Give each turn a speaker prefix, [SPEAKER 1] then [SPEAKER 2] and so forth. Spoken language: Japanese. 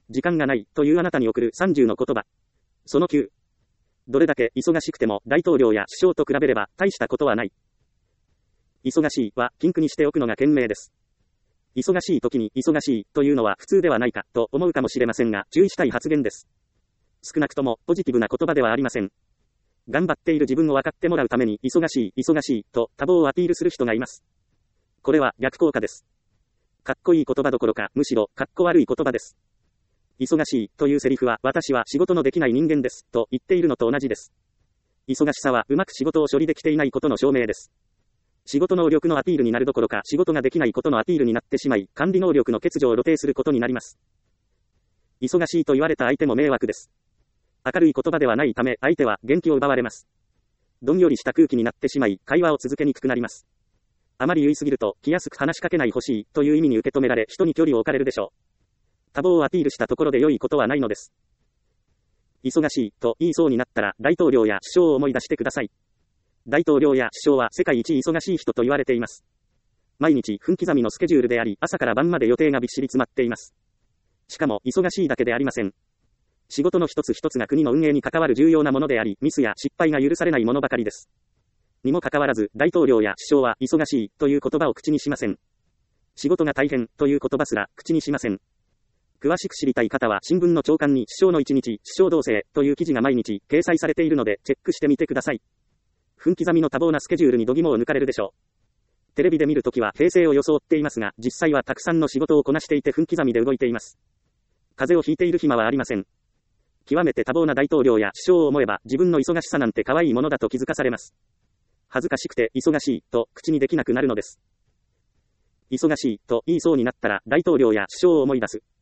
[SPEAKER 1] 時間がないというあなたに送る30の言葉。その9。どれだけ忙しくても大統領や首相と比べれば大したことはない。忙しいはピンクにしておくのが賢明です。忙しい時に忙しいというのは普通ではないかと思うかもしれませんが、注意したい発言です。少なくともポジティブな言葉ではありません。頑張っている自分を分かってもらうために忙しいと多忙をアピールする人がいます。これは逆効果です。かっこいい言葉どころか、むしろかっこ悪い言葉です。忙しいというセリフは、私は仕事のできない人間ですと言っているのと同じです。忙しさはうまく仕事を処理できていないことの証明です。仕事能力のアピールになるどころか、仕事ができないことのアピールになってしまい、管理能力の欠如を露呈することになります。忙しいと言われた相手も迷惑です。明るい言葉ではないため、相手は元気を奪われます。どんよりした空気になってしまい、会話を続けにくくなります。あまり言いすぎると、気安く話しかけない欲しいという意味に受け止められ、人に距離を置かれるでしょう。多忙をアピールしたところで良いことはないのです。忙しいと言いそうになったら、大統領や首相を思い出してください。大統領や首相は世界一忙しい人と言われています。毎日分刻みのスケジュールであり、朝から晩まで予定がびっしり詰まっています。しかも、忙しいだけでありません。仕事の一つ一つが国の運営に関わる重要なものであり、ミスや失敗が許されないものばかりです。にもかかわらず、大統領や首相は忙しいという言葉を口にしません。仕事が大変という言葉すら口にしません。詳しく知りたい方は新聞の朝刊に首相の一日、首相動静という記事が毎日掲載されているのでチェックしてみてください。分刻みの多忙なスケジュールに度肝を抜かれるでしょう。テレビで見るときは平静を装っていますが、実際はたくさんの仕事をこなしていて分刻みで動いています。風邪をひいている暇はありません。極めて多忙な大統領や首相を思えば、自分の忙しさなんて可愛いものだと気づかされます。恥ずかしくて忙しいと口にできなくなるのです。忙しいと言いそうになったら大統領や首相を思い出す。